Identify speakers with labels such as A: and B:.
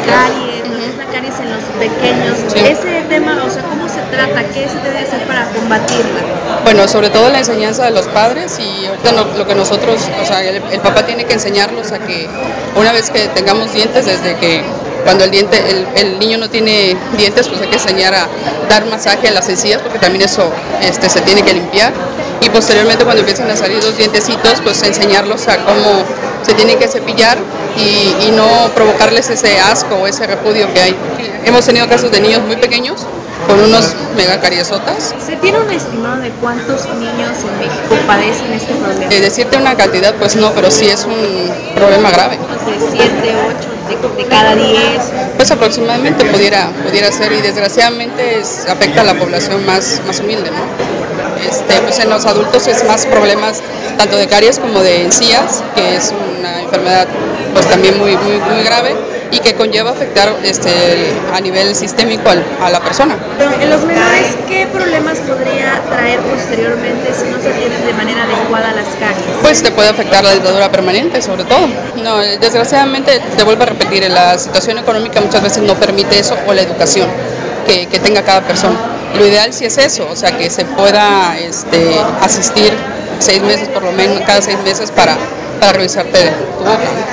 A: caries, lo que es la caries en los pequeños.
B: Sí.
A: Ese tema, o sea, ¿cómo se trata? ¿Qué se debe hacer para combatirla?
B: Bueno, sobre todo la enseñanza de los padres y ahorita lo que nosotros, o sea, el papá tiene que enseñarlos a que una vez que tengamos dientes, desde que cuando el niño no tiene dientes, pues hay que enseñar a dar masaje a las encías, porque también eso se tiene que limpiar. Y posteriormente, cuando empiezan a salir los dientecitos, pues enseñarlos a cómo se tienen que cepillar y no provocarles ese asco o ese repudio que hay. Hemos tenido casos de niños muy pequeños con unos megacariesotas.
A: ¿Se tiene un estimado de cuántos niños en México padecen este problema?
B: Decirte una cantidad, pues no, pero sí es un problema grave.
A: De 7, 8, de cada 10.
B: Pues aproximadamente pudiera ser, y desgraciadamente afecta a la población más humilde, ¿no? Pues en los adultos es más problemas tanto de caries como de encías, que es una enfermedad pues también muy grave y que conlleva afectar a nivel sistémico a la persona.
A: Pero en los menores, ¿qué problemas podría traer posteriormente si no se atienden de manera adecuada las caries?
B: Pues te puede afectar la dentadura permanente, sobre todo. No, desgraciadamente, te vuelvo a repetir, la situación económica muchas veces no permite eso, o la educación que tenga cada persona. Lo ideal sí es eso, o sea, que se pueda asistir 6 meses por lo menos, cada 6 meses para revisarte tu boca.